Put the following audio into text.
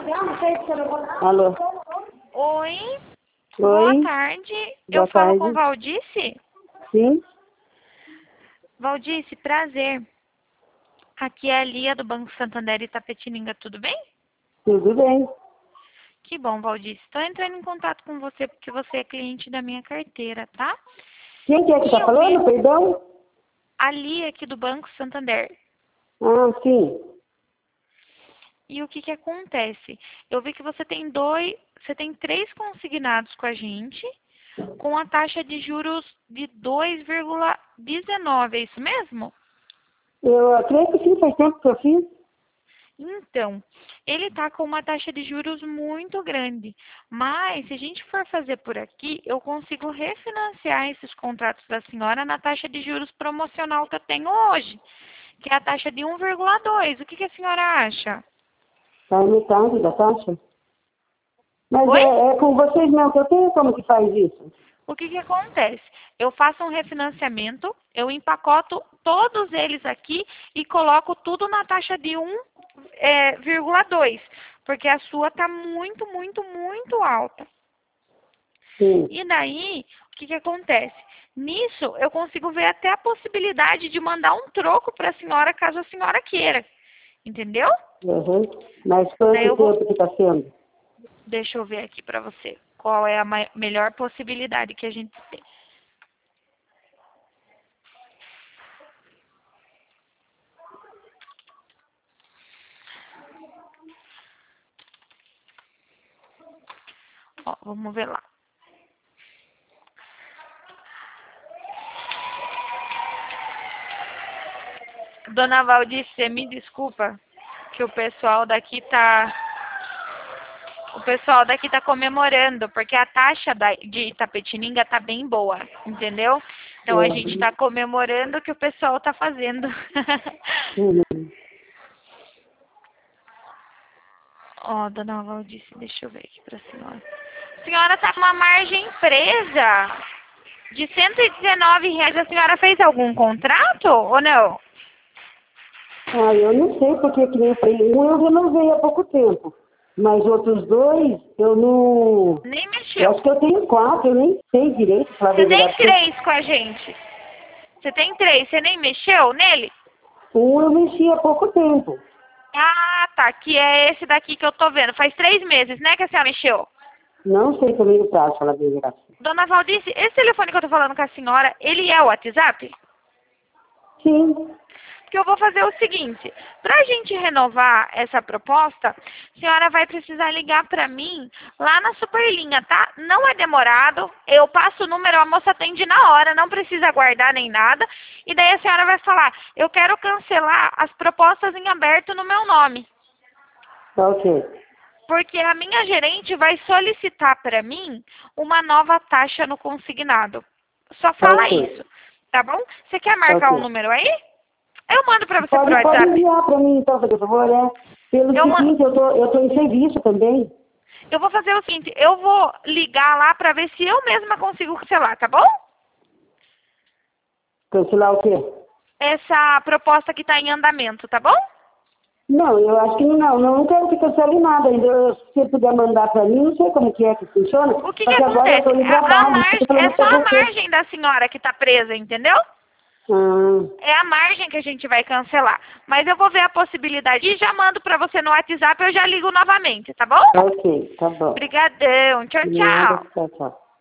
Alô? Oi, Oi? boa tarde. Boa Eu falo tarde. com Valdice? Sim? Valdice, prazer. Aqui é a Lia do Banco Santander Itapetininga, tudo bem? Tudo bem. Que bom, Valdice. Estou entrando em contato com você porque você é cliente da minha carteira, tá? Quem que é que E tá eu vi falando, perdão? a Lia aqui do Banco Santander. Ah, sim. E o que acontece? Eu vi que você tem três consignados com a gente, com a taxa de juros de 2,19, é isso mesmo? Eu acredito que sim, faz tempo que eu fiz. Então, ele está com uma taxa de juros muito grande, mas se a gente for fazer por aqui, eu consigo refinanciar esses contratos da senhora na taxa de juros promocional que eu tenho hoje, que é a taxa de 1,2. O que a senhora acha? Tá a metade da taxa. Mas Oi? é com vocês não que eu tenho, como que faz isso? O que acontece? Eu faço um refinanciamento, eu empacoto todos eles aqui e coloco tudo na taxa de 1,2, porque a sua está muito, muito, muito alta. Sim. E daí, o que acontece? Nisso, eu consigo ver até a possibilidade de mandar um troco para a senhora, caso a senhora queira. Entendeu? Uhum. Mas Daí quanto eu vou... tempo que tá sendo? Deixa eu ver aqui para você. Qual é a melhor possibilidade que a gente tem. Ó, vamos ver lá. Dona Valdice, me desculpa que o pessoal daqui tá comemorando, porque a taxa de Itapetininga tá bem boa, entendeu? Então a gente Uhum. tá comemorando o que o pessoal tá fazendo. Uhum. Ó, Dona Valdice, deixa eu ver aqui pra senhora. A senhora tá com uma margem presa de R$ 119. A senhora fez algum contrato ou não? Ah, eu não sei porque que nem eu falei. Um eu renovei há pouco tempo. Mas outros dois, eu não... Nem Eu mexeu. acho que eu tenho 4, eu nem sei direito, falar a Você tem verdade. três com a gente. Você tem três, você nem mexeu nele? Um eu mexi há pouco tempo. Ah, tá. Que é esse daqui que eu tô vendo. Faz 3 meses, né, que a senhora mexeu? Não sei também o prazo, falar a verdade. Dona Valdice, esse telefone que eu tô falando com a senhora, ele é o WhatsApp? Sim, Porque eu vou fazer o seguinte, para a gente renovar essa proposta, a senhora vai precisar ligar para mim lá na Superlinha, tá? Não é demorado, eu passo o número, a moça atende na hora, não precisa aguardar nem nada. E daí a senhora vai falar, eu quero cancelar as propostas em aberto no meu nome. tá ok. Porque a minha gerente vai solicitar para mim uma nova taxa no consignado. Só Tá fala ok. isso, tá bom? Você quer Tá marcar um ok. número aí? Eu mando para você por Pode WhatsApp. enviar para mim, então, por favor, Pelo Eu, ma- seguinte, eu tô em serviço também. eu vou fazer o seguinte, eu vou ligar lá para ver se eu mesma consigo cancelar, tá bom? Cancelar o quê? Essa proposta que está em andamento, tá bom? Não, eu acho que não quero que cancele nada ainda. Se você puder mandar para mim, não sei como que é que funciona. O que Só que agora eu acontece? estou em trabalho, estou É falando só com a você. margem da senhora que está presa, entendeu? Ah, É a margem que a gente vai cancelar. Mas eu vou ver a possibilidade e já mando para você no WhatsApp, eu já ligo novamente, tá bom? tá ok, tá bom. Obrigadão. Tchau, De nada, tchau. tchau, tchau.